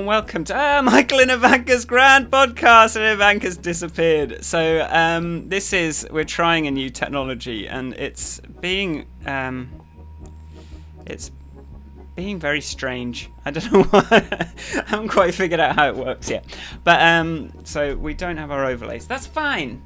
welcome to Michael and Ivanka's Grand Podcast, and Ivanka's disappeared. So we're trying a new technology, and it's being very strange. I don't know why. I haven't quite figured out how it works yet. But so we don't have our overlays. That's fine.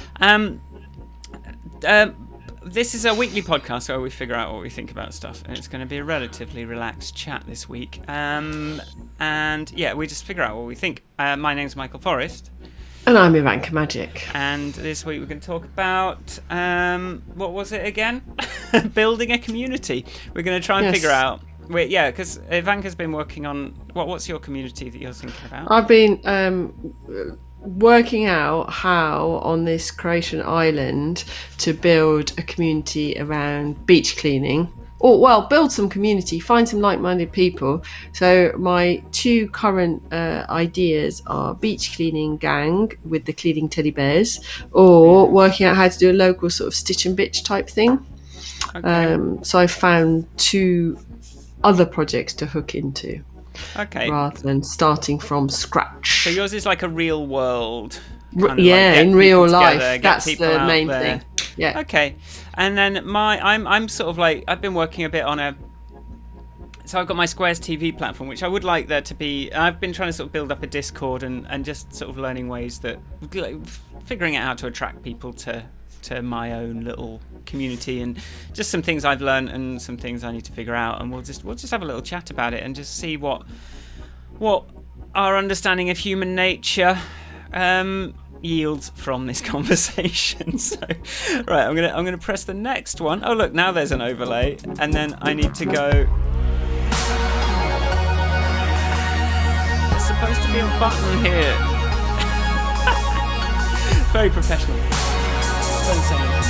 This is a weekly podcast where we figure out what we think about stuff, and it's going to be a relatively relaxed chat this week. And yeah, we just figure out what we think. My name's Michael Forrest. And I'm Ivanka Magic. And this week we're going to talk about, what was it again? Building a community. We're going to try and figure out... because Ivanka's been working on... What's your community that you're thinking about? I've been working out how on this Croatian island to build a community around beach cleaning. Or, well, build some community, find some like-minded people. So my two current ideas are beach cleaning gang with the cleaning teddy bears, or working out how to do a local sort of stitch and bitch type thing. Okay. So I found two other projects to hook into. Okay. Rather than starting from scratch. So yours is like a real world. In real life. That's the main thing. Yeah. Okay. And then I'm sort of like, I've been working a bit on so I've got my Squares TV platform, which I would like there to be. I've been trying to sort of build up a Discord and just sort of learning ways that, figuring out how to attract people to my own little community, and just some things I've learned and some things I need to figure out, and we'll just have a little chat about it and just see what our understanding of human nature yields from this conversation. So right, I'm gonna press the next one. Oh look, now there's an overlay, and then I need to go. There's supposed to be a button here. Very professional. Don't say anything.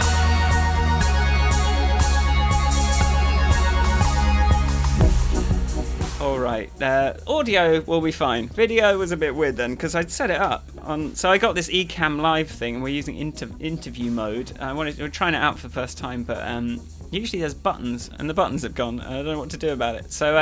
All right, audio will be fine. Video was a bit weird then, because I'd set it up on. So I got this Ecamm Live thing, and we're using interview mode. We're trying it out for the first time, but usually there's buttons, and the buttons have gone. I don't know what to do about it. So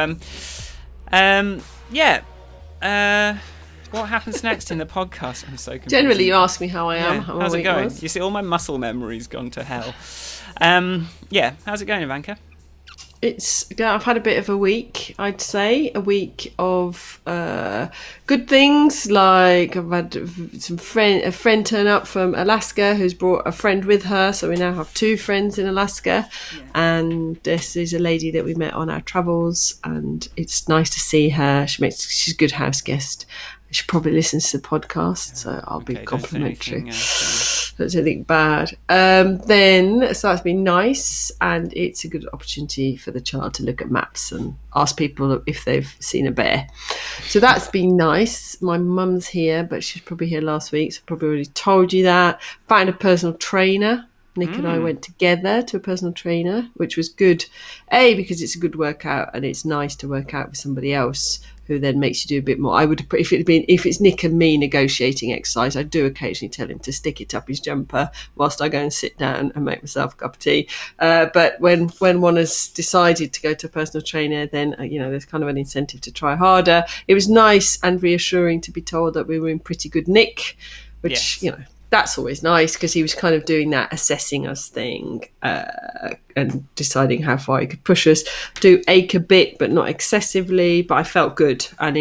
what happens next in the podcast? I'm so confused. Generally, you ask me how I am. How how's it going? You see, all my muscle memory's gone to hell. How's it going, Ivanka? I've had a bit of a week, I'd say. A week of good things, like I've had a friend turn up from Alaska who's brought a friend with her, so we now have two friends in Alaska. Yeah. And this is a lady that we met on our travels, and it's nice to see her. She's a good house guest. She probably listens to the podcast, so I'll be complimentary. That's anything bad. So that's been nice, and it's a good opportunity for the child to look at maps and ask people if they've seen a bear. So that's been nice. My mum's here, but she's probably here last week, so I probably already told you that. Found a personal trainer. Nick and I went together to a personal trainer, which was good. Because it's a good workout, and it's nice to work out with somebody else who then makes you do a bit more. I would, if it's Nick and me negotiating exercise, I do occasionally tell him to stick it up his jumper whilst I go and sit down and make myself a cup of tea. But when one has decided to go to a personal trainer, then there's kind of an incentive to try harder. It was nice and reassuring to be told that we were in pretty good nick, which that's always nice, because he was kind of doing that assessing us thing and deciding how far he could push us. Do ache a bit, but not excessively. But I felt good, and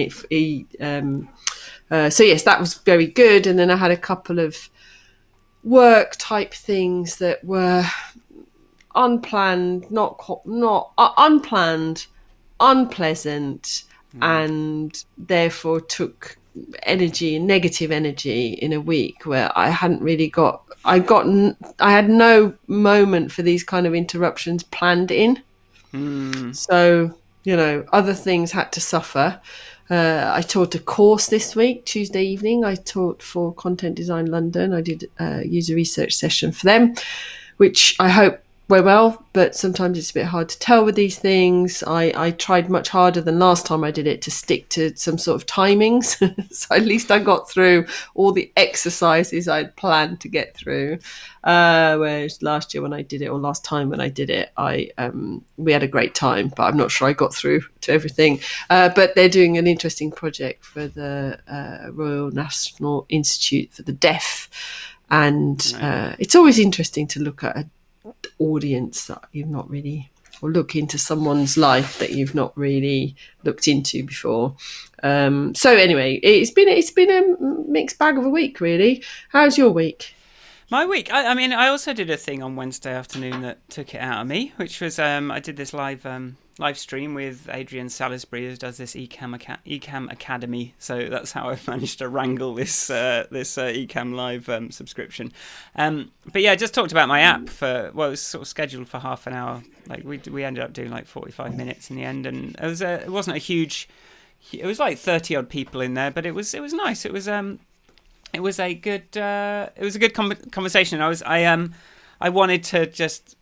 so yes, that was very good. And then I had a couple of work type things that were unplanned, unplanned, unpleasant, and therefore took negative energy in a week where I hadn't really I had no moment for these kind of interruptions planned in. So other things had to suffer. I taught a course this week, Tuesday evening. I taught for Content Design London. I did a user research session for them, which I hope well, but sometimes it's a bit hard to tell with these things. I tried much harder than last time I did it to stick to some sort of timings. So at least I got through all the exercises I'd planned to get through. Whereas last year when I did it, or last time when I did it, we had a great time, but I'm not sure I got through to everything. But they're doing an interesting project for the Royal National Institute for the Deaf. And it's always interesting to look at an audience that you've not really, or look into someone's life that you've not really looked into before. So anyway, it's been a mixed bag of a week, really. How's your week? My week, I mean, I also did a thing on Wednesday afternoon that took it out of me, which was I did this live stream with Adrian Salisbury, who does this Ecamm Academy. So that's how I've managed to wrangle this Ecamm Live subscription. But yeah, I just talked about my app it was sort of scheduled for half an hour. Like we ended up doing like 45 minutes in the end, and it wasn't a huge. It was like 30 odd people in there, but it was nice. It was a good conversation. I wanted to just,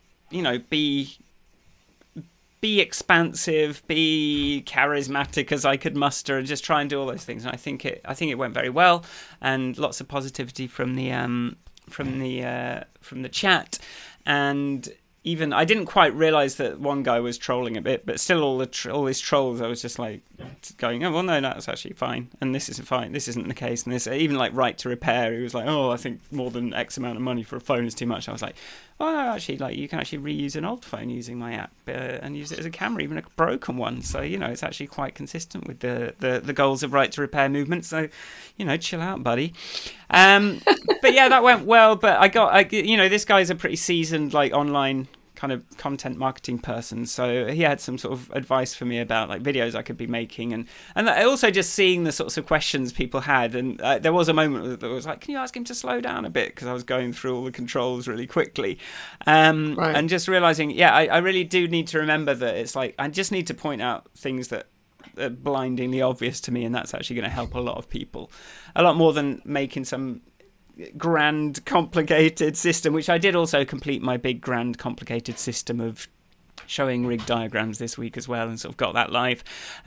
be expansive, be charismatic as I could muster, and just try and do all those things. And I think it went very well, and lots of positivity from the chat. And even I didn't quite realise that one guy was trolling a bit, but still all these trolls, I was just like going, oh well, no, that's actually fine, and this isn't fine, this isn't the case, and this even like Right to Repair, he was like, oh, I think more than X amount of money for a phone is too much. I was like, oh no, actually, like you can actually reuse an old phone using my app and use it as a camera, even a broken one. So it's actually quite consistent with the goals of Right to Repair movement. So chill out, buddy. But yeah, that went well. But this guy's a pretty seasoned like online kind of content marketing person, so he had some sort of advice for me about like videos I could be making, and also just seeing the sorts of questions people had, and there was a moment that was like, can you ask him to slow down a bit, because I was going through all the controls really quickly, right. And just realizing, I really do need to remember that it's like I just need to point out things that are blindingly obvious to me, and that's actually going to help a lot of people, a lot more than making some grand complicated system, which I did also complete my big grand complicated system of showing rig diagrams this week as well, and sort of got that live.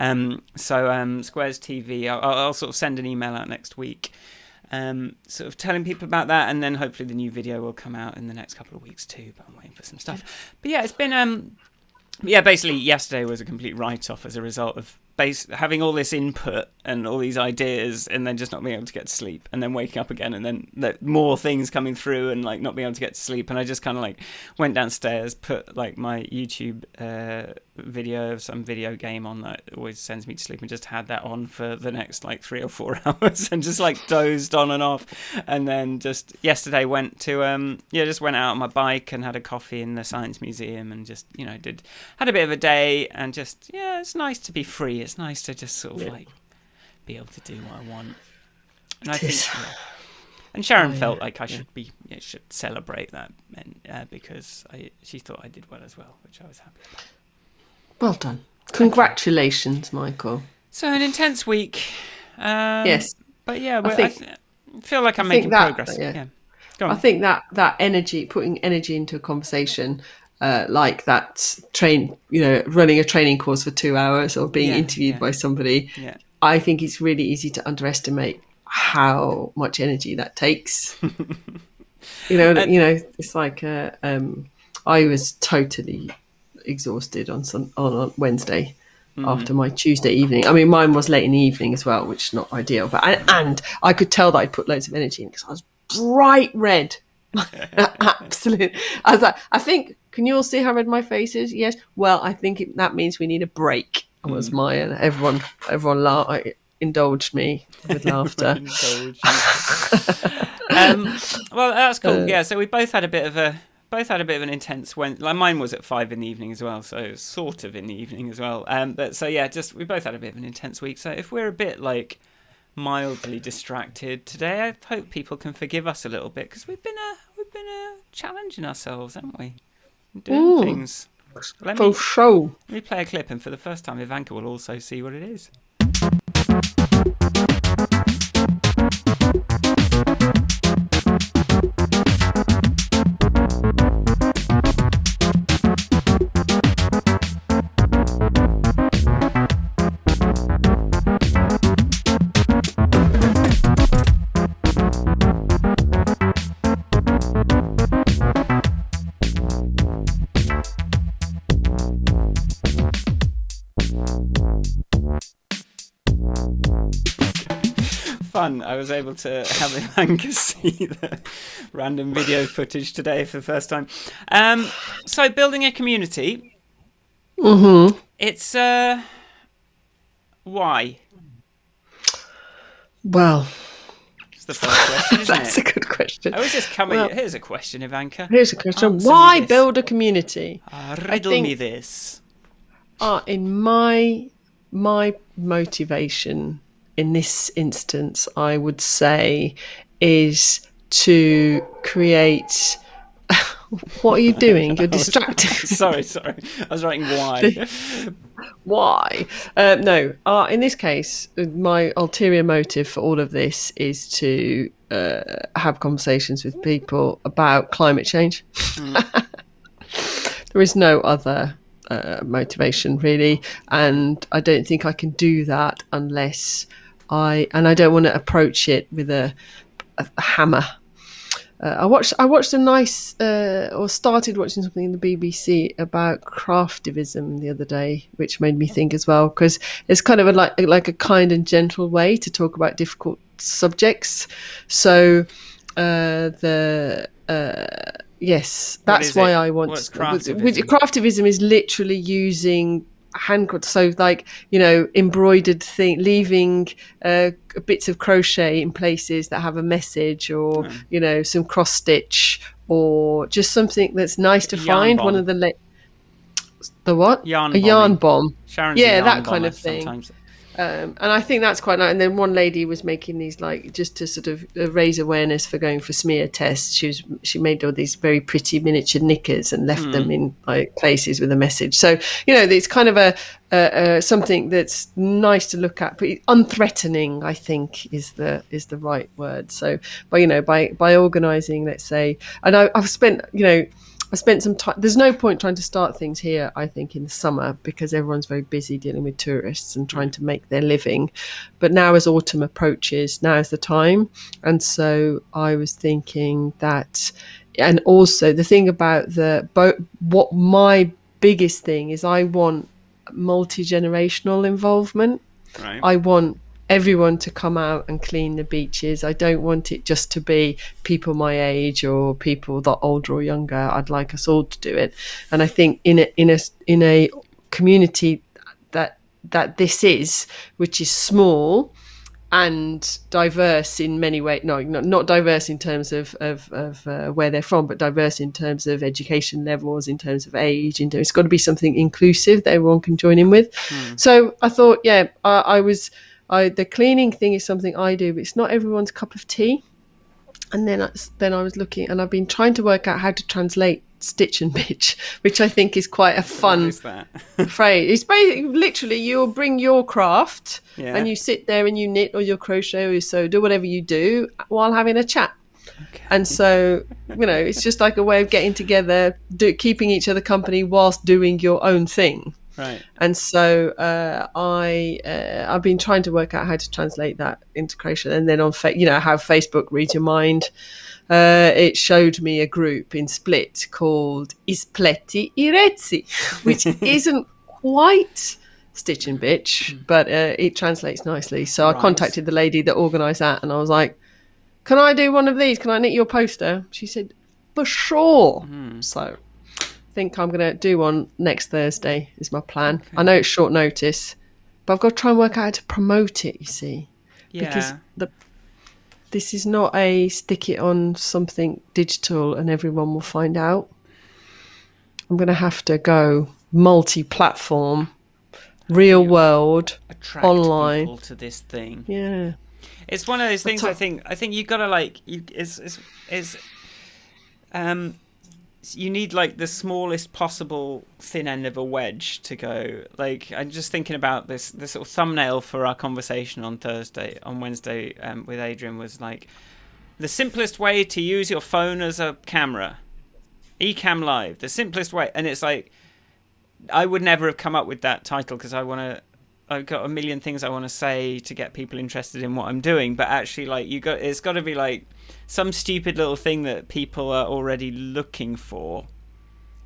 Squares TV, I'll sort of send an email out next week, sort of telling people about that, and then hopefully the new video will come out in the next couple of weeks too, but I'm waiting for some stuff. But yeah, it's been basically yesterday was a complete write-off as a result of having all this input and all these ideas, and then just not being able to get to sleep, and then waking up again, and then more things coming through, and like not being able to get to sleep. And I just kind of like went downstairs, put like my YouTube video of some video game on that always sends me to sleep, and just had that on for the next like 3 or 4 hours, and just like dozed on and off. And then just yesterday went to just went out on my bike and had a coffee in the Science Museum, and just had a bit of a day, and just it's nice to be free. It's nice to just sort of like be able to do what I want. And I think and Sharon felt like I should celebrate that, because she thought I did well as well, which I was happy about. Well done. Congratulations, Michael. So an intense week. Yes. But yeah, I feel like I'm making progress. Yeah. Go on. I think that energy, putting energy into a conversation, like that running a training course for 2 hours, or being interviewed by somebody, I think it's really easy to underestimate how much energy that takes. It's like I was totally exhausted on Wednesday after my Tuesday evening. I mean, mine was late in the evening as well, which is not ideal, but and I could tell that I'd put loads of energy in, because I was bright red. Absolutely. I was like, I think, can you all see how red my face is? Yes. Well, I think that means we need a break. Was mine. Everyone indulged me with laughter. Well, that's cool. Yeah. So we both had a bit of an intense like mine was at 5 in the evening as well, so it was sort of in the evening as well. But so yeah, we both had a bit of an intense week. So if we're a bit like mildly distracted today, I hope people can forgive us a little bit, because we've been challenging ourselves, haven't we? Doing things. Let me play a clip, and for the first time, Ivanka will also see what it is. fun. I was able to have Ivanka see the random video footage today for the first time. So building a community. Mm-hmm. It's why? Well, It's the first question, isn't that's it? a good question. I was just coming. Here's a question, Ivanka. Here's a question. Answer me Why this. build a community? Riddle me this. In my motivation in this instance, I would say, is to create. What are you doing? You're distracted. Sorry. I was writing why. Why? No. In this case, my ulterior motive for all of this is to have conversations with people about climate change. There is no other motivation, really, and I don't think I can do that unless I don't want to approach it with a hammer. I watched a nice or started watching something in the BBC about craftivism the other day, which made me think as well, because it's kind of like a kind and gentle way to talk about difficult subjects. So yes, that's why I want. What's craftivism? Craftivism is literally using handcraft, so like, you know, embroidered thing, leaving bits of crochet in places that have a message, or you know, some cross stitch, or just something that's nice to find. Bomb. One of the what? Yarn a yarn bomb. Sharon's Yeah, yarn that kind of thing. Sometimes. And I think that's quite nice. And then one lady was making these, like, just to sort of raise awareness for going for smear tests. She made all these very pretty miniature knickers and left them in like places with a message. So, you know, it's kind of a something that's nice to look at, but unthreatening, I think, is the right word. So, by organising, let's say, and I've spent, you know, I spent some time. There's no point trying to start things here, I think, in the summer, because everyone's very busy dealing with tourists and trying to make their living. But now, as autumn approaches, now is the time. And so I was thinking that, and also the thing about what my biggest thing is, I want multi-generational involvement. Right. I want everyone to come out and clean the beaches. I don't want it just to be people my age or people that older or younger. I'd like us all to do it. And I think in a community that this is, which is small and diverse in many ways. No, not diverse in terms of where they're from, but diverse in terms of education levels, in terms of age. It's got to be something inclusive that everyone can join in with. So I thought, the cleaning thing is something I do, but it's not everyone's cup of tea. And then I was looking, and I've been trying to work out how to translate stitch and bitch, which I think is quite a fun What is that? phrase. It's basically literally, you'll bring your craft Yeah. and you sit there and you knit or your crochet or you sew, do whatever you do while having a chat. Okay. And so, you know, it's just like a way of getting together, keeping each other company whilst doing your own thing. Right. And so I've been trying to work out how to translate that into Croatian. And then on how Facebook reads your mind, it showed me a group in Split called Ispleti I Reci, which isn't quite stitch and bitch, but it translates nicely. So I contacted the lady that organised that, and I was like, can I do one of these? Can I knit your poster? She said, for sure. So I think I'm going to do one next Thursday is my plan. Okay. I know it's short notice, but I've got to try and work out how to promote it, you see. Yeah. Because this is not a stick it on something digital and everyone will find out. I'm going to have to go multi-platform, real world, attract online. People to this thing. Yeah. It's one of those things. I think you got to you need like the smallest possible thin end of a wedge to go. Like, I'm just thinking about this sort of thumbnail for our conversation on Wednesday with Adrian was like, the simplest way to use your phone as a camera, Ecamm Live, the simplest way. And it's like, I would never have come up with that title because I've got a million things I want to say to get people interested in what I'm doing, but actually, like, it's got to be like some stupid little thing that people are already looking for,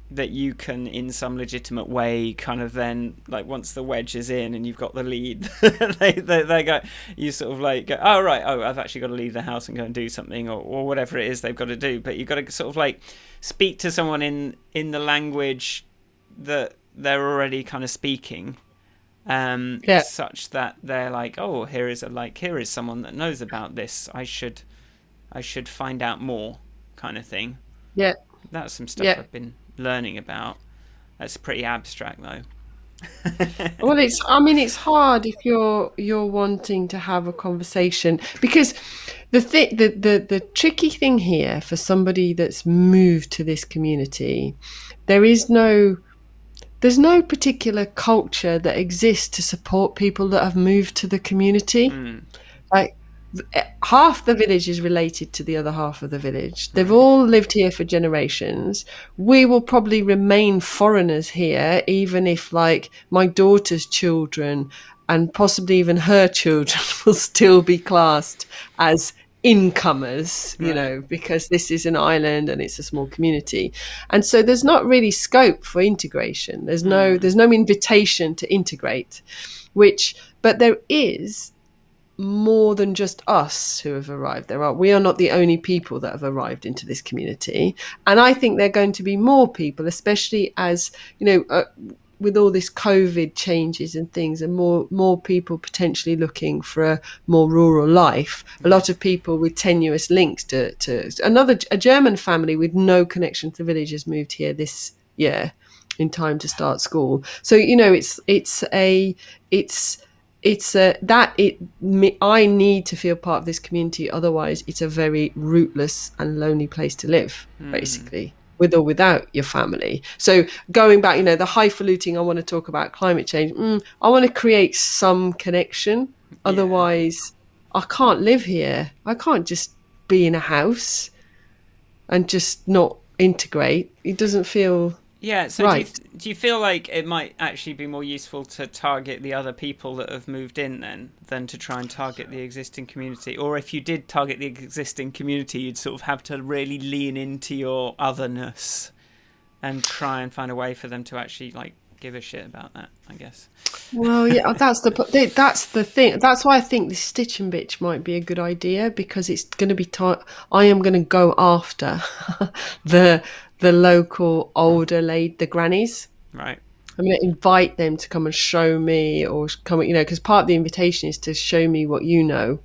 that you can, in some legitimate way, kind of then, like, once the wedge is in and you've got the lead, they go, you sort of like go, oh right, oh, I've actually got to leave the house and go and do something, or whatever it is they've got to do. But you've got to sort of like speak to someone in the language that they're already kind of speaking, such that they're like, oh, here is someone that knows about this. I should find out more, kind of thing. Yeah, that's some stuff I've been learning about. That's pretty abstract though. Well, it's hard if you're wanting to have a conversation, because the tricky thing here for somebody that's moved to this community, there's no particular culture that exists to support people that have moved to the community. Like, half the village is related to the other half of the village. They've all lived here for generations. We will probably remain foreigners here, even if, like, my daughter's children and possibly even her children will still be classed as incomers, you know, because this is an island and it's a small community. And so there's not really scope for integration. There's no invitation to integrate, but there is more than just us who have arrived. We are not the only people that have arrived into this community, and I think there are going to be more people, especially as with all this COVID changes and things, and more people potentially looking for a more rural life. A lot of people with tenuous links to a German family with no connection to the village has moved here this year in time to start school. So I need to feel part of this community, otherwise it's a very rootless and lonely place to live, basically, with or without your family. So going back, the highfalutin, I want to talk about climate change. I want to create some connection, otherwise I can't live here. I can't just be in a house and just not integrate. It doesn't feel... Yeah, so right. Do you feel like it might actually be more useful to target the other people that have moved in then than to try and target the existing community? Or if you did target the existing community, you'd sort of have to really lean into your otherness and try and find a way for them to actually, like, give a shit about that, I guess. Well, yeah, that's the thing. That's why I think the Stitch and Bitch might be a good idea, because it's going to be I am going to go after the local older the grannies. Right. I'm going to invite them to come and show me, or come, because part of the invitation is to show me what you know.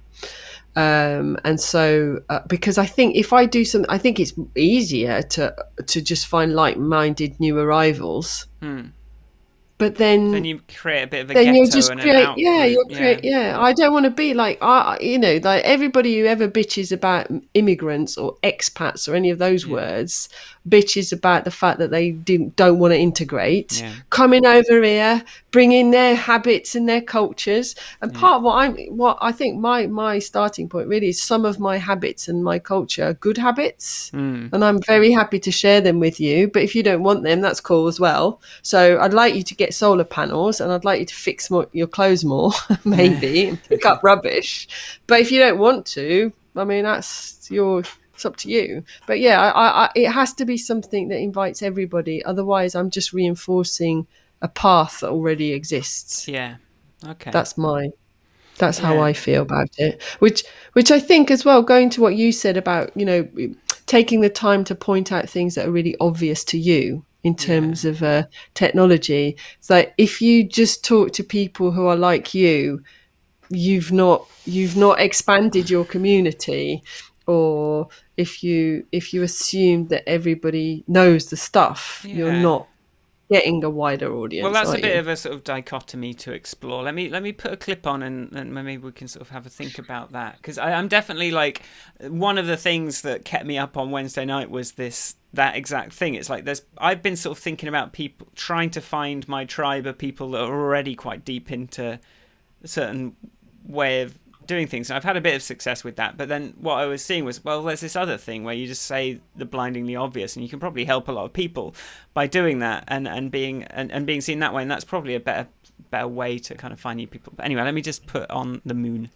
And so, because I think if I do something, I think it's easier to just find like-minded new arrivals. But then you create a bit of a ghetto and an outgroup. I don't want to be like, like everybody who ever bitches about immigrants or expats or any of those words bitches about the fact that they don't want to integrate, coming over here, bringing their habits and their cultures. And part of what I think my starting point really is some of my habits and my culture are good habits, and I'm very happy to share them with you. But if you don't want them, that's cool as well. So I'd like you to get solar panels, and I'd like you to fix your clothes more, maybe, and pick up rubbish. But if you don't want to, I mean, it's up to you. But it has to be something that invites everybody. Otherwise, I'm just reinforcing a path that already exists. Yeah. Okay. That's how I feel about it. Which I think as well, going to what you said about, taking the time to point out things that are really obvious to you in terms of technology. It's like, if you just talk to people who are like you, you've not expanded your community. Or if you assume that everybody knows the stuff, you're not getting a wider audience. Well, that's a bit of a sort of dichotomy to explore. Let me put a clip on and maybe we can sort of have a think about that, because I'm definitely, like, one of the things that kept me up on Wednesday night was that exact thing. It's like I've been sort of thinking about people, trying to find my tribe of people that are already quite deep into a certain way of doing things, and I've had a bit of success with that. But then what I was seeing was, well, there's this other thing where you just say the blindingly obvious, and you can probably help a lot of people by doing that and being seen that way, and that's probably a better way to kind of find new people. But anyway, let me just put on the moon.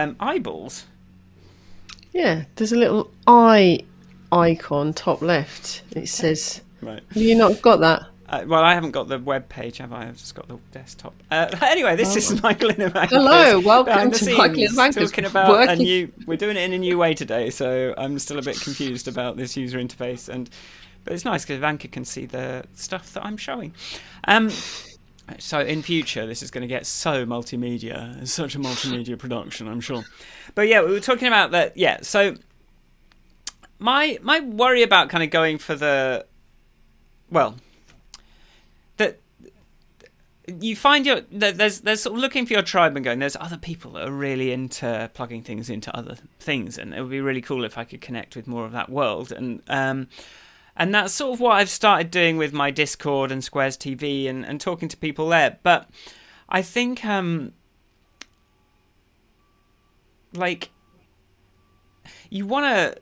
Eyeballs. Yeah, there's a little eye icon top left. It says, Right. have you not got that? Well, I haven't got the web page, have I? I've just got the desktop. Anyway, this is Michael Inovankis. Hello, welcome behind the to Michael scenes, Inovankis. talking about a new. We're doing it in a new way today, so I'm still a bit confused about this user interface. But it's nice because Ivanka can see the stuff that I'm showing. So in future, this is going to get so multimedia. It's such a multimedia production, I'm sure. But yeah, we were talking about that. Yeah, so my worry about kind of going for that you find there's sort of looking for your tribe and going, there's other people that are really into plugging things into other things, and it would be really cool if I could connect with more of that world. And that's sort of what I've started doing with my Discord and Squares TV and talking to people there. But I think you want to.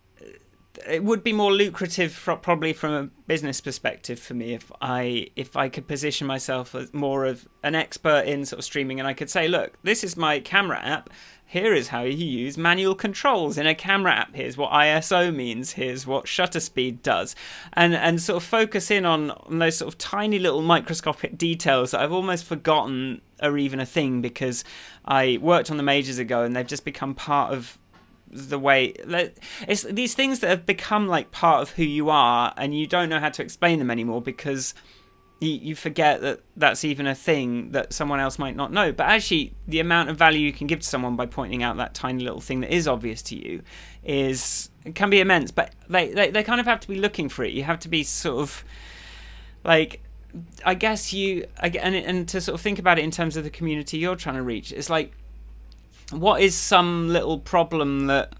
It would be more lucrative, probably from a business perspective, for me if I could position myself as more of an expert in sort of streaming, and I could say, look, this is my camera app. Here is how you use manual controls in a camera app. Here's what ISO means. Here's what shutter speed does, and sort of focus in on those sort of tiny little microscopic details that I've almost forgotten are even a thing because I worked on them ages ago, and they've just become part of the way. It's these things that have become like part of who you are, and you don't know how to explain them anymore because you forget that that's even a thing that someone else might not know. But actually, the amount of value you can give to someone by pointing out that tiny little thing that is obvious to you can be immense. But they kind of have to be looking for it. You have to be sort of like, I guess and to sort of think about it in terms of the community you're trying to reach. It's like, what is some little problem that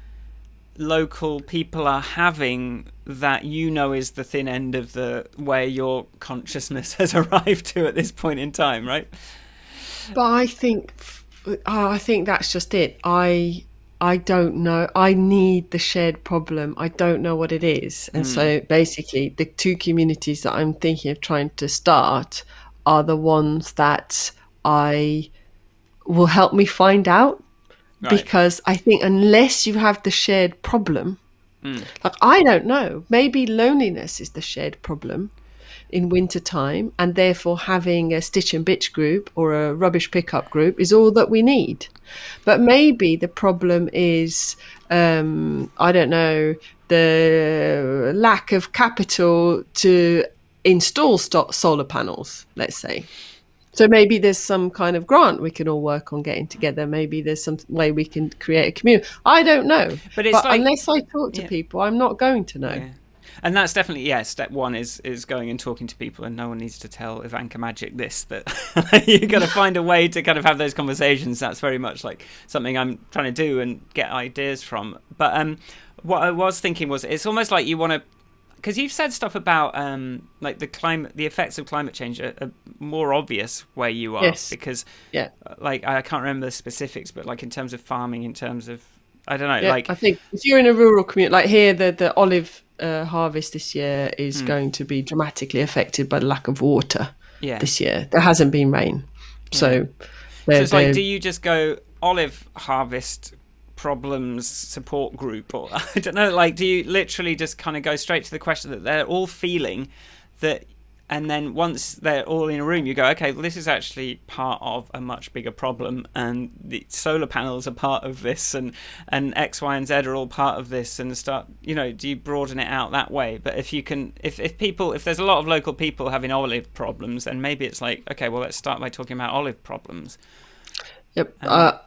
local people are having that is the thin end of the where your consciousness has arrived to at this point in time, right? But I think that's just it. I don't know. I need the shared problem. I don't know what it is. And so basically the two communities that I'm thinking of trying to start are the ones that I will help me find out. Right. Because I think unless you have the shared problem, like, I don't know, maybe loneliness is the shared problem in wintertime, and therefore having a Stitch and Bitch group or a rubbish pickup group is all that we need. But maybe the problem is, I don't know, the lack of capital to install solar panels, let's say. So maybe there's some kind of grant we can all work on getting together. Maybe there's some way we can create a community. I don't know. But unless I talk to people, I'm not going to know. Yeah. And that's definitely, step one is going and talking to people, and no one needs to tell Ivanka Magic that you've got to find a way to kind of have those conversations. That's very much like something I'm trying to do and get ideas from. But what I was thinking was, it's almost like you want to, because you've said stuff about like the effects of climate change are more obvious where you are. Yes. Because like I can't remember the specifics, but like in terms of farming, in terms of, I don't know. Yeah, like, I think if you're in a rural community, like here, the olive harvest this year is going to be dramatically affected by the lack of water. Yeah. This year there hasn't been rain, so it's like, do you just go olive harvest problems support group, or I don't know, like, do you literally just kind of go straight to the question that they're all feeling that, and then once they're all in a room you go, okay, well, this is actually part of a much bigger problem, and the solar panels are part of this, and X, Y, and Z are all part of this, and start, do you broaden it out that way? But if you can, if there's a lot of local people having olive problems, then maybe it's like, okay, well, let's start by talking about olive problems. Yep.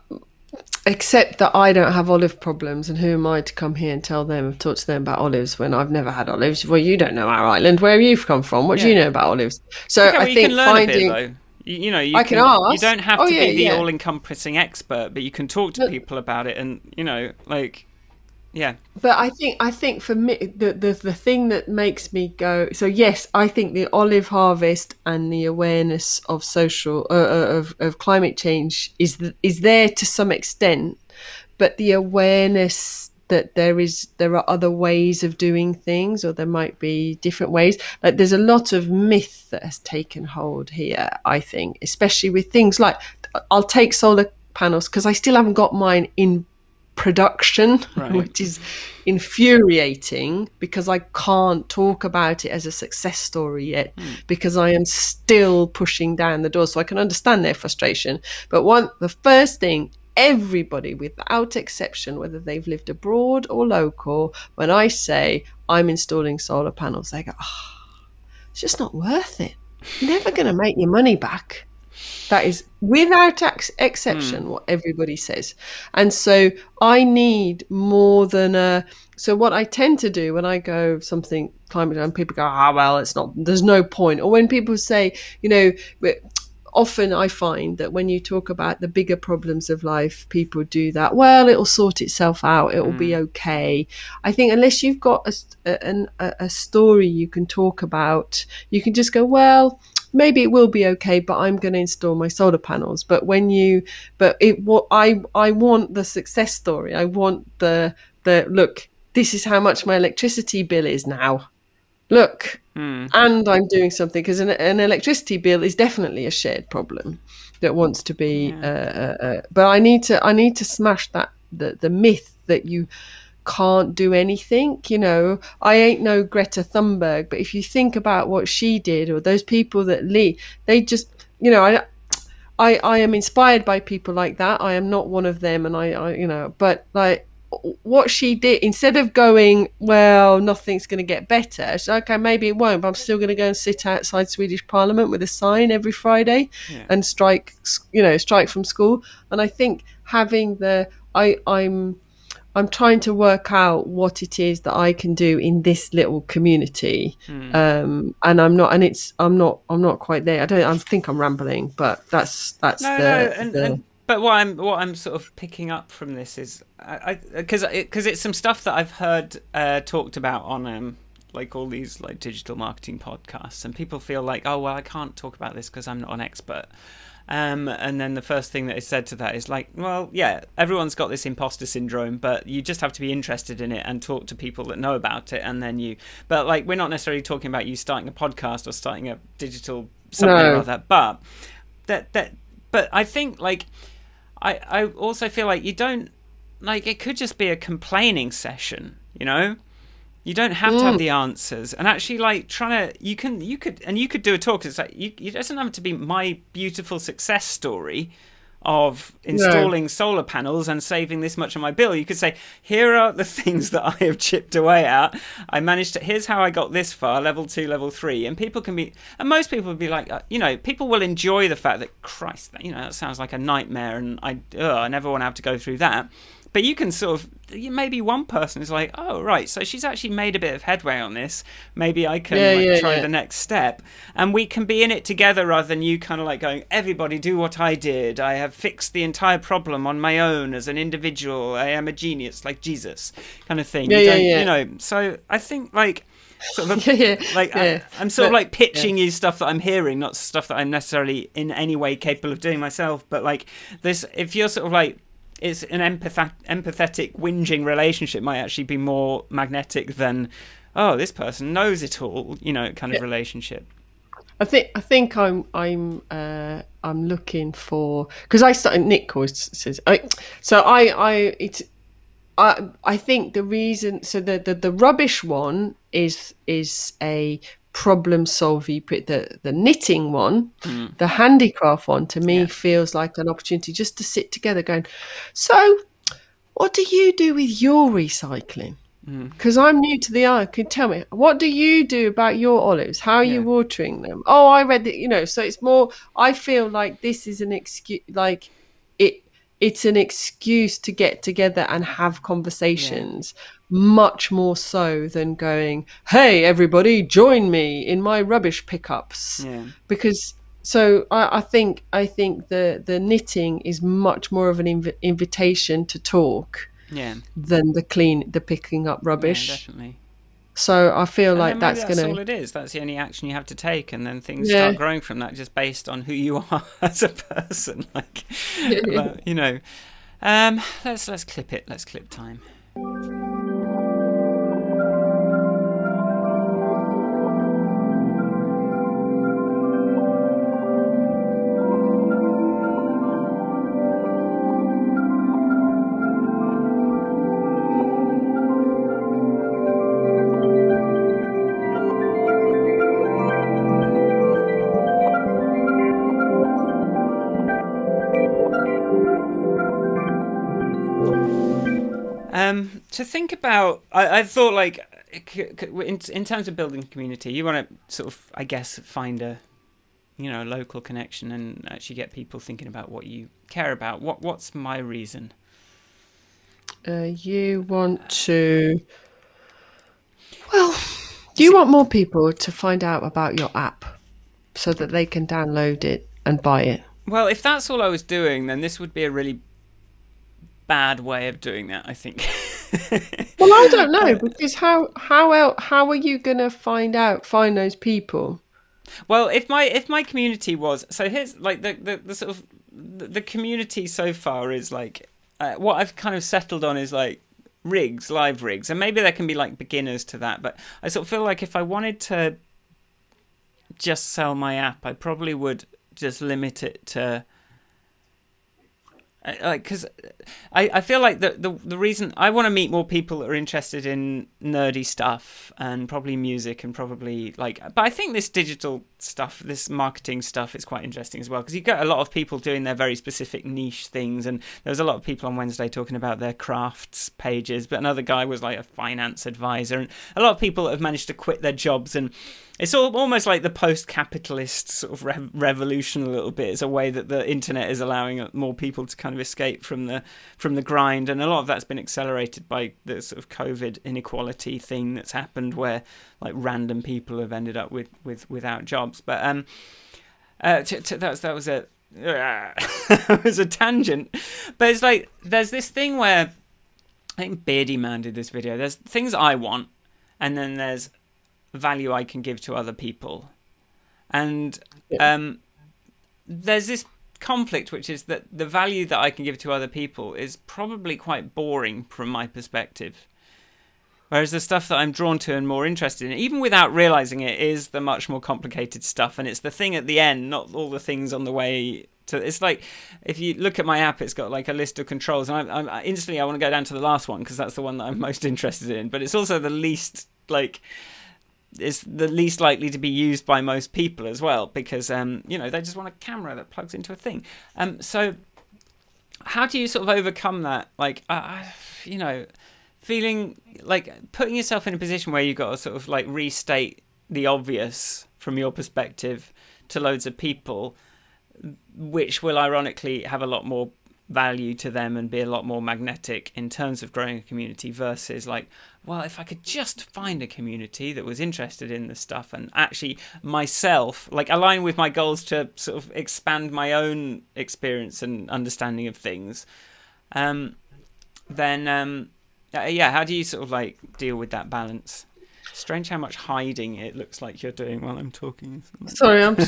Except that I don't have olive problems, and who am I to come here and talk to them about olives when I've never had olives? Well, you don't know our island. Where you've come from? What do you know about olives? So I think you can learn a bit, though. You can ask. You don't have to be the all-encompassing expert, but you can talk to people about it, and like. Yeah, but I think for me the thing that makes me go, so yes, I think the olive harvest and the awareness of social of climate change is there to some extent, but the awareness that there are other ways of doing things, or there might be different ways. Like, there's a lot of myth that has taken hold here, I think, especially with things like, I'll take solar panels because I still haven't got mine in production, Right. which is infuriating because I can't talk about it as a success story yet because I am still pushing down the door. So I can understand their frustration. But the first thing, everybody without exception, whether they've lived abroad or local, when I say I'm installing solar panels, they go, it's just not worth it. You're never going to make your money back. That is without exception what everybody says. And so I need more than so what I tend to do when I go something climate and people go, well, it's not, there's no point. Or when people say, often I find that when you talk about the bigger problems of life, people do that. Well, it'll sort itself out. It will be okay. I think unless you've got a story you can talk about, you can just go, well, maybe it will be okay, but I'm going to install my solar panels. But I want the success story. I want the look, this is how much my electricity bill is now. Look, and I'm doing something, because an electricity bill is definitely a shared problem that wants to be. But I need to smash that the myth that you can't do anything. I ain't no Greta Thunberg, but if you think about what she did, or those people that lead, they just, I am inspired by people like that. I am not one of them, and but like what she did, instead of going, well, nothing's going to get better, she's like, okay, maybe it won't, but I'm still going to go and sit outside Swedish Parliament with a sign every Friday and strike from school. And I think having I'm trying to work out what it is that I can do in this little community, and I'm not quite there. I think I'm rambling, but that's but what I'm sort of picking up from this is because it's some stuff that I've heard talked about on like all these like digital marketing podcasts, and people feel like, oh well, I can't talk about this because I'm not an expert. And then the first thing that is said to that is like, well, yeah, everyone's got this imposter syndrome, but you just have to be interested in it and talk to people that know about it, and then but like, we're not necessarily talking about you starting a podcast or starting a digital something or other, but but I think like I also feel like you don't, like, it could just be a complaining session, You don't have to have the answers, and actually, like, you could do a talk. It's like it doesn't have to be my beautiful success story of installing solar panels and saving this much on my bill. You could say, here are the things that I have chipped away at. Here's how I got this far, level 2, level 3, and most people would be like, people will enjoy the fact that, Christ, that sounds like a nightmare, and I never want to have to go through that. But you can sort of, maybe one person is like, oh, right, so she's actually made a bit of headway on this. Maybe I can try the next step. And we can be in it together, rather than you kind of like going, everybody do what I did. I have fixed the entire problem on my own as an individual. I am a genius, like Jesus, kind of thing. So I think like, sort of I'm sort of like pitching you stuff that I'm hearing, not stuff that I'm necessarily in any way capable of doing myself. But like this, if you're sort of like, it's an empathetic whinging relationship might actually be more magnetic than, oh, this person knows it all, kind of relationship. I think I'm looking for, because I started, Nick always says, I think the reason, so the rubbish one is a problem solving, the knitting one, the handicraft one, to me feels like an opportunity just to sit together going, so what do you do with your recycling? Because I'm new to the art. Can you tell me, what do you do about your olives? How are you watering them? Oh, I read that, so it's more, I feel like this is an excuse, like it's an excuse to get together and have conversations, much more so than going, hey, everybody, join me in my rubbish pickups. Because so I think the knitting is much more of an invitation to talk than the picking up rubbish. Definitely. So I feel like that's all it is. That's the only action you have to take, and then things start growing from that, just based on who you are as a person. Like, let's clip it. Let's clip time. to think about, I thought like in terms of building community, you want to sort of, I guess, find a local connection and actually get people thinking about what you care about. What's my reason? You want to, well, do you want more people to find out about your app so that they can download it and buy it? Well, if that's all I was doing, then this would be a really bad way of doing that, I think. Well, I don't know, because how are you going to find those people? Well, if my community was, so here's like the sort of the community so far is like what I've kind of settled on is like live rigs, and maybe there can be like beginners to that, but I sort of feel like if I wanted to just sell my app, I probably would just limit it to like, because I feel like the reason I want to meet more people that are interested in nerdy stuff and probably music and probably like, but I think this digital stuff, this marketing stuff is quite interesting as well, because you get a lot of people doing their very specific niche things, and there was a lot of people on Wednesday talking about their crafts pages, but another guy was like a finance advisor, and a lot of people that have managed to quit their jobs, and it's almost like the post-capitalist sort of revolution a little bit. It's a way that the internet is allowing more people to kind of escape from the grind, and a lot of that's been accelerated by the sort of COVID inequality thing that's happened, where like random people have ended up without jobs. But that was a that was a tangent. But it's like there's this thing where I think Beardy Man did this video. There's things I want, and then there's value I can give to other people, and there's this conflict, which is that the value that I can give to other people is probably quite boring from my perspective, whereas the stuff that I'm drawn to and more interested in, even without realizing it, is the much more complicated stuff, and it's the thing at the end, not all the things on the way to. It's like if you look at my app, it's got like a list of controls, and I'm instantly I want to go down to the last one because that's the one that I'm most interested in, but it's also the least like is the least likely to be used by most people as well, because they just want a camera that plugs into a thing. So how do you sort of overcome that, like feeling like putting yourself in a position where you've got to sort of like restate the obvious from your perspective to loads of people, which will ironically have a lot more value to them and be a lot more magnetic in terms of growing a community, versus like, well, if I could just find a community that was interested in this stuff and actually myself like align with my goals to sort of expand my own experience and understanding of things, then how do you sort of like deal with that balance? Strange how much hiding it looks like you're doing while I'm talking. Sorry, I'm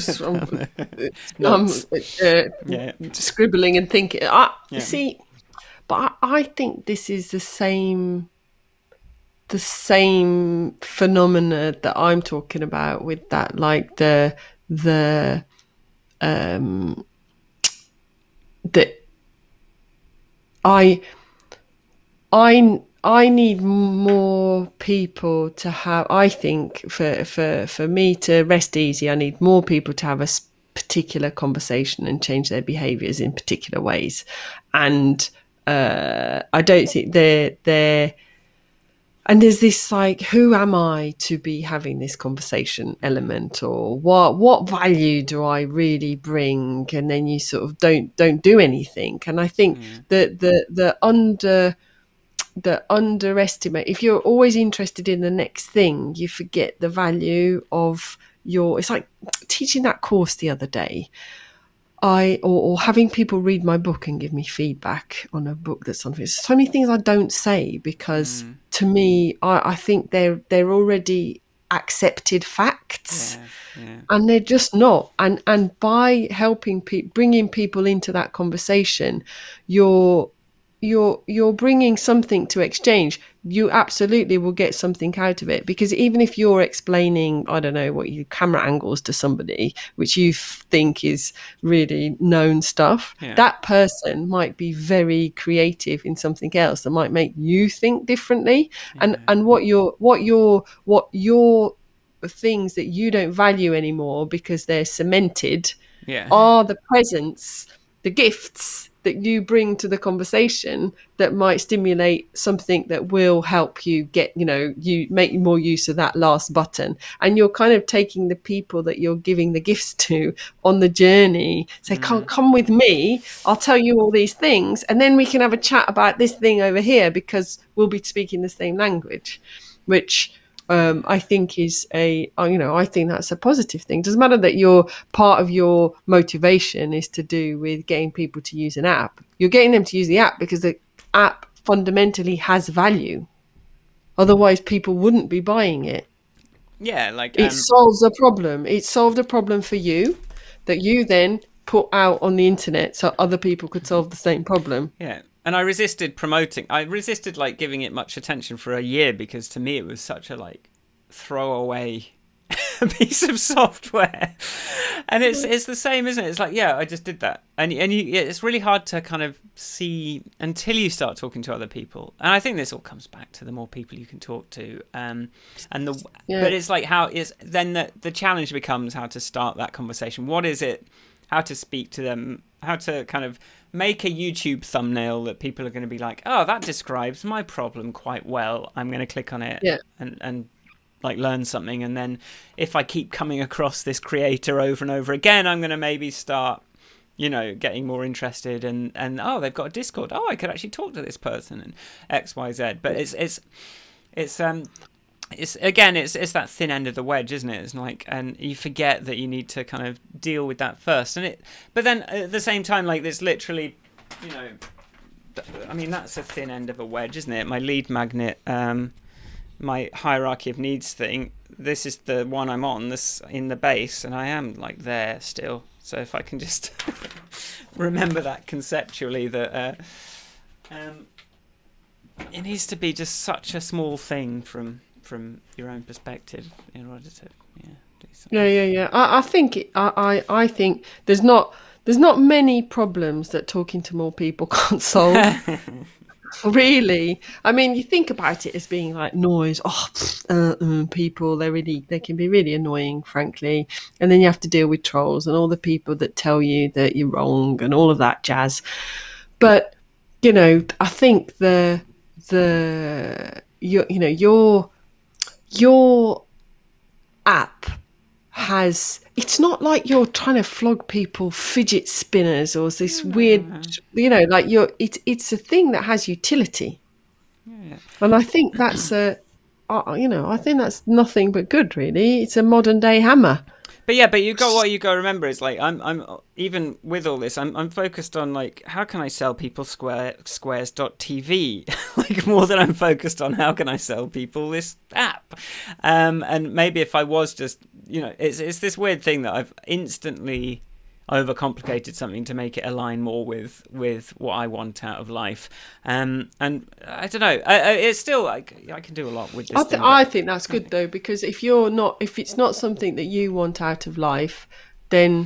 scribbling and thinking. See, but I think this is the same phenomena that I'm talking about with that, like the I need more people to have. I think for me to rest easy, I need more people to have a particular conversation and change their behaviours in particular ways. And I don't think they're. And there's this like, who am I to be having this conversation element, or what value do I really bring? And then you sort of don't do anything. And I think that the underestimate, if you're always interested in the next thing, you forget the value of it's like teaching that course the other day, or having people read my book and give me feedback on a book that's on. There's so many things I don't say because to me, I think they're already accepted facts, and they're just not. And by helping bringing people into that conversation, you're bringing something to exchange. You absolutely will get something out of it, because even if you're explaining, I don't know, what camera angles to somebody, which you think is really known stuff, that person might be very creative in something else that might make you think differently. And what your things that you don't value anymore because they're cemented are the presents, the gifts that you bring to the conversation that might stimulate something that will help you get, you make more use of that last button. And you're kind of taking the people that you're giving the gifts to on the journey. Say, come with me. I'll tell you all these things. And then we can have a chat about this thing over here because we'll be speaking the same language, which I think is I think that's a positive thing. It doesn't matter that part of your motivation is to do with getting people to use an app. You're getting them to use the app because the app fundamentally has value. Otherwise, people wouldn't be buying it. Yeah, like it solves a problem. It solved a problem for you that you then put out on the internet so other people could solve the same problem. Yeah. And I resisted like giving it much attention for a year because to me it was such a like throwaway piece of software. And it's the same, isn't it? It's like, yeah, I just did that. And it's really hard to kind of see until you start talking to other people. And I think this all comes back to the more people you can talk to. But it's like then the challenge becomes how to start that conversation. What is it? How to speak to them, how to kind of make a YouTube thumbnail that people are going to be like, oh, that describes my problem quite well. I'm going to click on it and like learn something. And then if I keep coming across this creator over and over again, I'm going to maybe start, getting more interested and oh, they've got a Discord. Oh, I could actually talk to this person and X, Y, Z. But it's that thin end of the wedge, isn't it? It's like, and you forget that you need to kind of deal with that first. But then at the same time, like there's literally, I mean, that's a thin end of a wedge, isn't it? My lead magnet, my hierarchy of needs thing. This is the one I'm on. This in the base, and I am like there still. So if I can just remember that conceptually, that it needs to be just such a small thing from your own perspective in order to do something. Yeah. I think there's not many problems that talking to more people can't solve. Really, I mean, you think about it as being like noise. People, they can be really annoying, frankly. And then you have to deal with trolls and all the people that tell you that you're wrong and all of that jazz. But I think your app it's not like you're trying to flog people fidget spinners or this weird, like it's a thing that has utility. Yeah. And I think that's I think that's nothing but good, really. It's a modern day hammer. But what you got to remember is like I'm even with all this I'm focused on like how can I sell people squares.tv like more than I'm focused on how can I sell people this app. And maybe if I was just it's this weird thing that I've instantly overcomplicated something to make it align more with what I want out of life. And I don't know. It's still like I can do a lot with this. I think that's good though, because if it's not something that you want out of life, then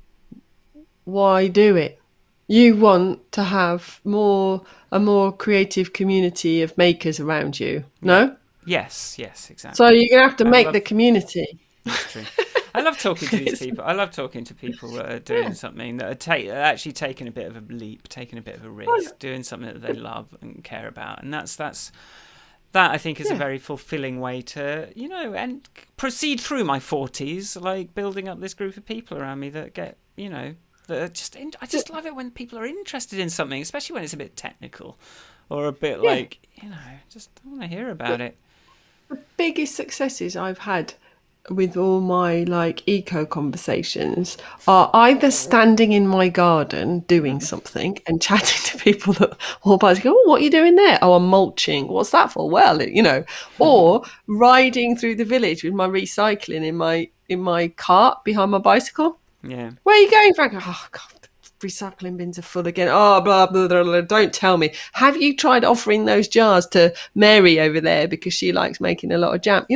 why do it? You want to have a more creative community of makers around you. No? Yes, exactly. So you're gonna have to make the community. That's true. I love talking to these people. I love talking to people that are doing something, that are actually taking a bit of a leap, taking a bit of a risk, doing something that they love and care about. And that I think is a very fulfilling way to, and proceed through my 40s, like building up this group of people around me that get, that are just, I just love it when people are interested in something, especially when it's a bit technical or a bit like, just want to hear about it. The biggest successes I've had with all my like eco conversations are either standing in my garden doing something and chatting to people that walk by and go, oh, what are you doing there? Oh, I'm mulching. What's that for? Well, or riding through the village with my recycling in my cart behind my bicycle. Yeah. Where are you going, Frank? Oh God, the recycling bins are full again. Oh, blah, blah, blah, blah. Don't tell me. Have you tried offering those jars to Mary over there because she likes making a lot of jam?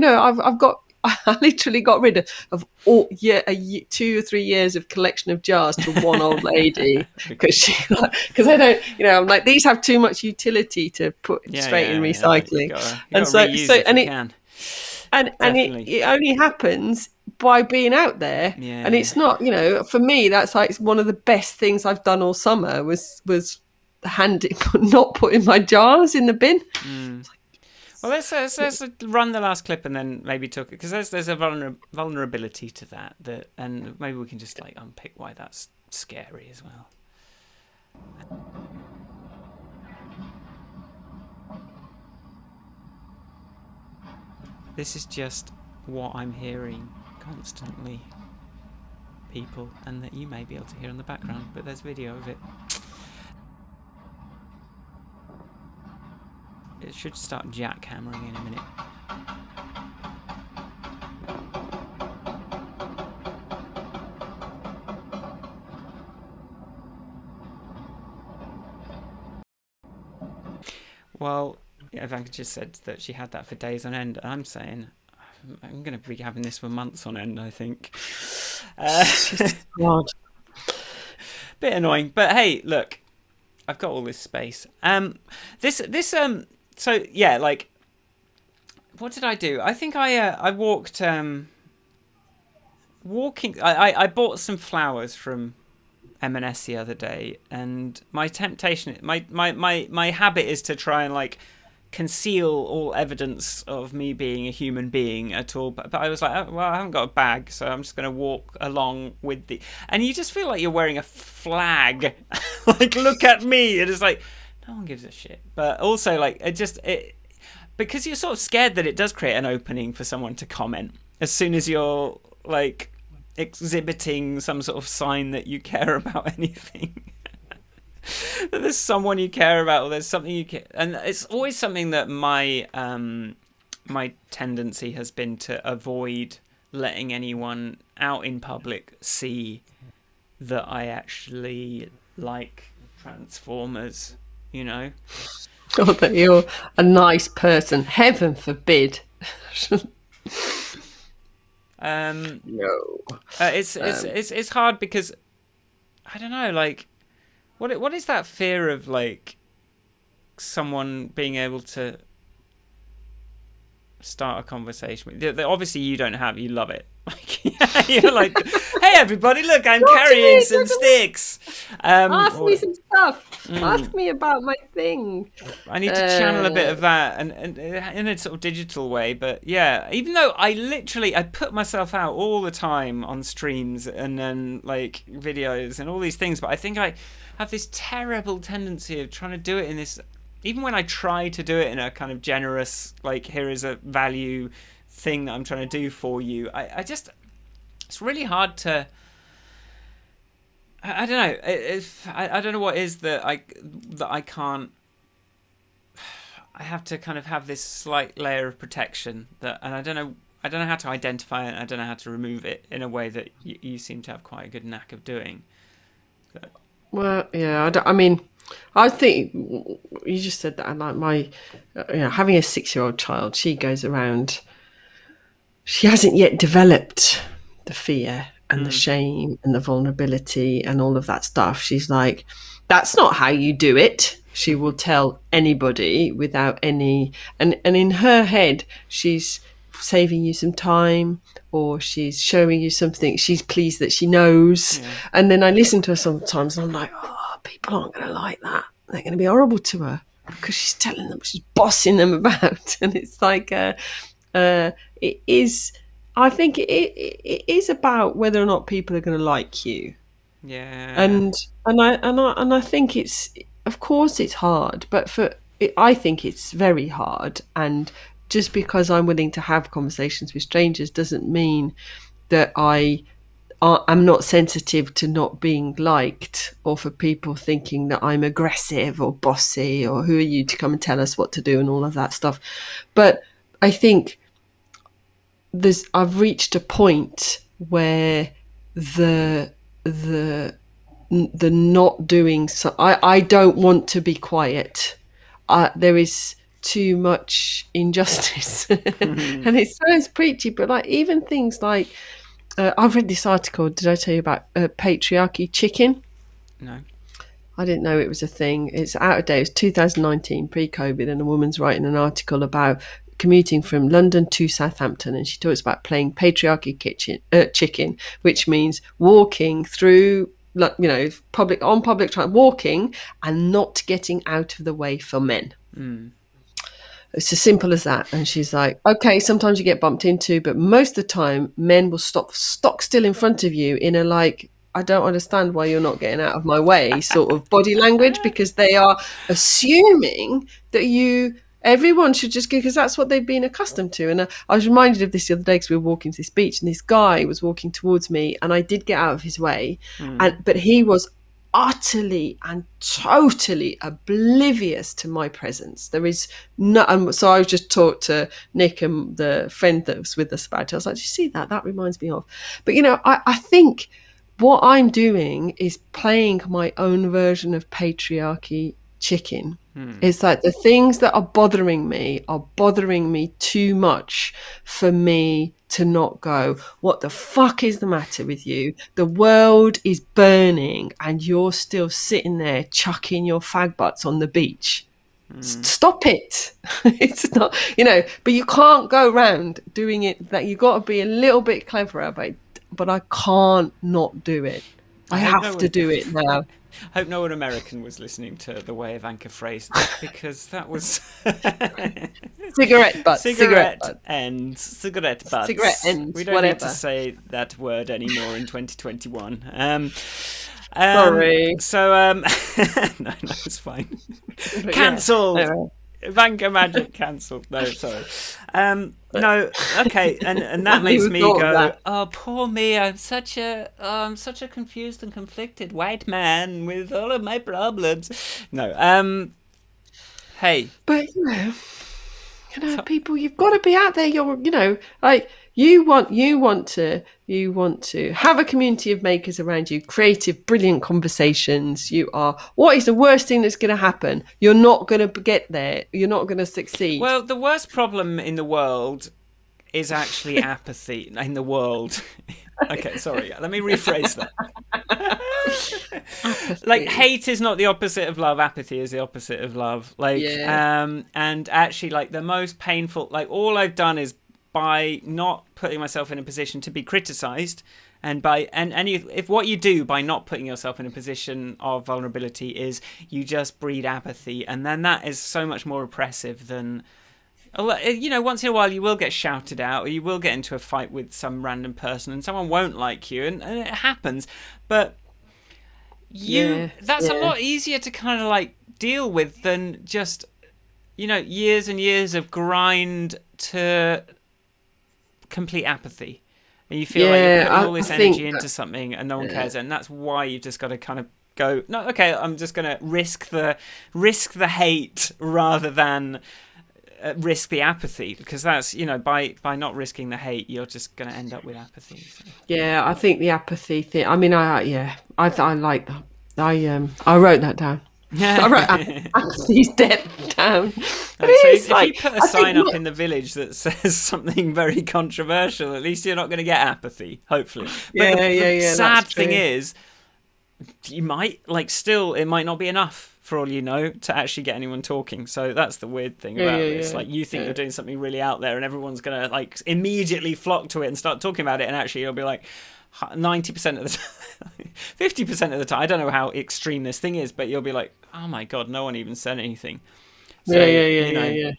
I literally got rid of 2 or 3 years of collection of jars to one old lady because I don't, I'm like, these have too much utility to put straight in recycling. You gotta reuse it. It only happens by being out there. Yeah. And it's not, for me, that's like one of the best things I've done all summer was not putting my jars in the bin. Well, let's run the last clip and then maybe talk, because there's a vulnerability to that, and maybe we can just like unpick why that's scary as well. This is just what I'm hearing constantly, people, and that you may be able to hear in the background, but there's video of it. It should start jackhammering in a minute. Well, Ivanka just said that she had that for days on end. I'm saying I'm going to be having this for months on end, I think. God. Bit annoying, but hey, look, I've got all this space. So yeah, like, what did I do? I think I walked. Walking. I bought some flowers from M&S the other day, and my temptation, my habit is to try and like conceal all evidence of me being a human being at all. But I was like, oh, well, I haven't got a bag, so I'm just going to walk along with and you just feel like you're wearing a flag. Like, look at me. It is like, no one gives a shit. But also, like, because you're sort of scared that it does create an opening for someone to comment as soon as you're like exhibiting some sort of sign that you care about anything. That there's someone you care about, or there's something you care, and it's always something that my tendency has been to avoid letting anyone out in public see that I actually like Transformers, Or that you're a nice person. Heaven forbid. No. It's hard because I don't know, like, what is that fear of like someone being able to start a conversation with? Obviously you don't have, you love it. Like, you're like, hey everybody, look, I'm carrying some sticks. Ask me some stuff. Ask me about my thing. I need to channel a bit of that, and in a sort of digital way. But yeah, even though I put myself out all the time on streams and then like videos and all these things, but I think I have this terrible tendency of trying to do it in this. Even when I try to do it in a kind of generous, like, here is a value thing that I'm trying to do for you, I just, it's really hard to, I don't know, I don't know what is that I can't, I have to kind of have this slight layer of protection and I don't know how to identify it, and I don't know how to remove it in a way that you seem to have quite a good knack of doing. So. Well, yeah, I think you just said that, and like having a 6-year-old child, she goes around. She hasn't yet developed the fear and the shame and the vulnerability and all of that stuff. She's like, that's not how you do it. She will tell anybody without any, and in her head, she's saving you some time, or she's showing you something she's pleased that she knows. Yeah. And then I listen to her sometimes and I'm like, oh, people aren't going to like that. They're going to be horrible to her because she's telling them, she's bossing them about. And it's like, it is, I think it is about whether or not people are going to like you. Yeah. And I think it's, of course it's hard, but I think it's very hard. And just because I'm willing to have conversations with strangers doesn't mean that I'm not sensitive to not being liked, or for people thinking that I'm aggressive or bossy, or who are you to come and tell us what to do and all of that stuff. But I think I've reached a point where the not doing so, I don't want to be quiet. There is too much injustice. And it sounds preachy, but like even things like I've read this article, did I tell you about patriarchy chicken? No, I didn't know it was a thing. It's out of date. It's 2019, pre-COVID, and a woman's writing an article about commuting from London to Southampton, and she talks about playing patriarchy chicken, which means walking through, public transport, walking and not getting out of the way for men. It's as simple as that. And she's like, okay, sometimes you get bumped into, but most of the time men will stop stock still in front of you in a like, I don't understand why you're not getting out of my way sort of body language, because they are assuming that everyone should just go, because that's what they've been accustomed to. And I was reminded of this the other day because we were walking to this beach and this guy was walking towards me and I did get out of his way. But he was utterly and totally oblivious to my presence. There is no, so I just talked to Nick and the friend that was with us about it. I was like, "Do you see that? That reminds me of." But I think what I'm doing is playing my own version of patriarchy chicken. It's like the things that are bothering me too much for me to not go, what the fuck is the matter with you? The world is burning and you're still sitting there chucking your fag butts on the beach. Stop it. It's not, but you can't go around doing it. That you got to be a little bit cleverer about it, but I can't not do it. I have to do it now. I hope no one American was listening to the way Ivanka phrased that, because that was cigarette butts. Cigarette ends. Cigarette butts. Cigarette ends. We don't whatever. need to say that word anymore in 2021. Sorry. So no, it's fine. Cancelled. Yeah. Ivanka Magic cancelled. No, sorry. No, okay, and that makes me go, oh, poor me. I'm such a confused and conflicted white man with all of my problems. No, hey, but people, you've got to be out there. You're, like you want to have a community of makers around you, creative, brilliant conversations. What is the worst thing that's going to happen? You're not going to get there. You're not going to succeed. Well, the worst problem in the world is actually apathy in the world. Okay, sorry. Let me rephrase that. Like, hate is not the opposite of love. Apathy is the opposite of love. And actually, like, the most painful, like, all I've done is by not putting myself in a position to be criticized, if what you do by not putting yourself in a position of vulnerability is you just breed apathy, and then that is so much more oppressive than, once in a while you will get shouted out, or you will get into a fight with some random person and someone won't like you, and it happens, but that's a lot easier to kind of like deal with than just years and years of grind to complete apathy, and you feel like you're putting all this energy into something and no one cares, and that's why you've just got to kind of go, no, okay, I'm just going to risk the hate rather than risk the apathy, because that's by not risking the hate, you're just going to end up with apathy. So. Yeah, I think the apathy thing. I mean, I like that. I wrote that down. I wrote apathy's dead down. So if you put a sign up in the village that says something very controversial, at least you're not going to get apathy, hopefully. But the sad thing is, you might it might not be enough for all you know to actually get anyone talking. So that's the weird thing about this. Like, you think you're doing something really out there and everyone's going to like immediately flock to it and start talking about it, and actually you'll be like 90% of the time, 50% of the time, I don't know how extreme this thing is, but you'll be like, oh my god, no one even said anything. So, It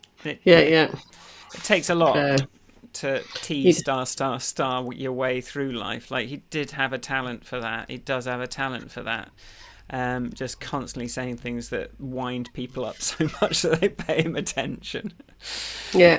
takes a lot to star your way through life. Like, he did have a talent for that. He does have a talent for that. Just constantly saying things that wind people up so much that they pay him attention. Yeah.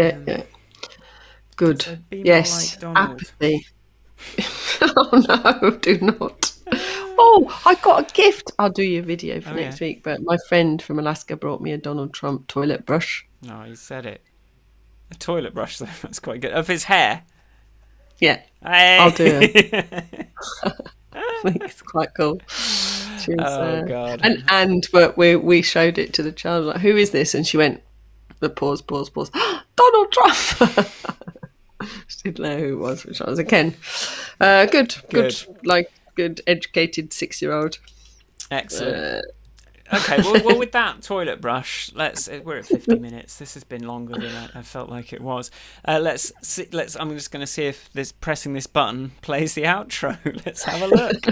Good. So yes. Like apathy. Oh no, do not. Oh, I got a gift. I'll do your video for next week. But my friend from Alaska brought me a Donald Trump toilet brush. No, he said it. A toilet brush, though. That's quite good. Of his hair? Yeah. Hey. I'll do it. I think it's quite cool. God. But we showed it to the child. Like, who is this? And she went, pause. Donald Trump. She didn't know who it was, which I was again. Good, educated 6-year-old. Excellent. Okay, well, with that toilet brush, we're at 50 minutes. This has been longer than I felt like it was. Let's I'm just going to see if pressing this button plays the outro. Let's have a look.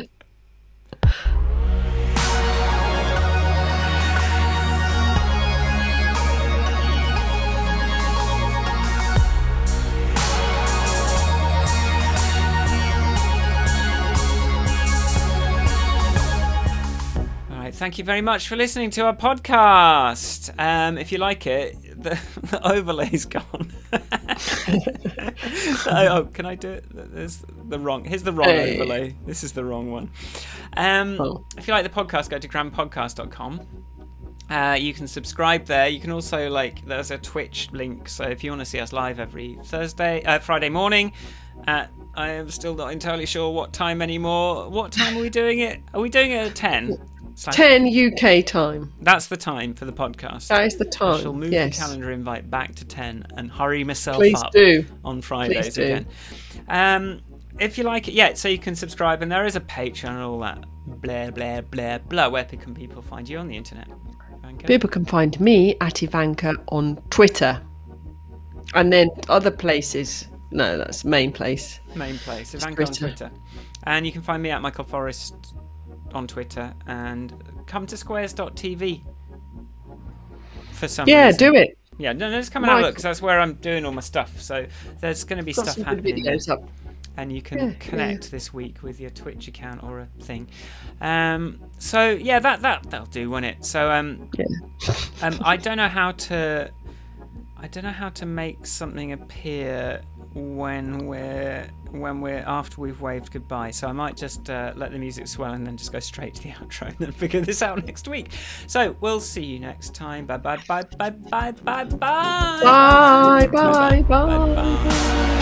Thank you very much for listening to our podcast. If you like it, the overlay's gone. Can I do it? Here's the wrong overlay. This is the wrong one. If you like the podcast, go to grandpodcast.com. You can subscribe there. You can also there's a Twitch link. So if you want to see us live every Friday morning, I am still not entirely sure what time anymore. What time are we doing it? Are we doing it at 10? 10 UK time. That's the time for the podcast. That is the time. I shall move the calendar invite back to 10 and hurry myself up on Fridays again. If you like it, so you can subscribe, and there is a Patreon and all that blah blah blah blah. Where can people find you on the internet, Ivanka? People can find me at Ivanka on Twitter, and then other places. No, that's main place. Ivanka on Twitter, and you can find me at Michael Forrest on Twitter, and come to squares.tv for some reason. Do it. Yeah, no, just come and have a look, because that's where I'm doing all my stuff. So there's going to be stuff happening. Videos up. And you can connect this week with your Twitch account or a thing. That'll do, won't it? So I don't know how to make something appear when we're after we've waved goodbye. So I might just let the music swell and then just go straight to the outro and then figure this out next week. So we'll see you next time. Bye bye bye bye bye bye bye bye bye bye bye bye.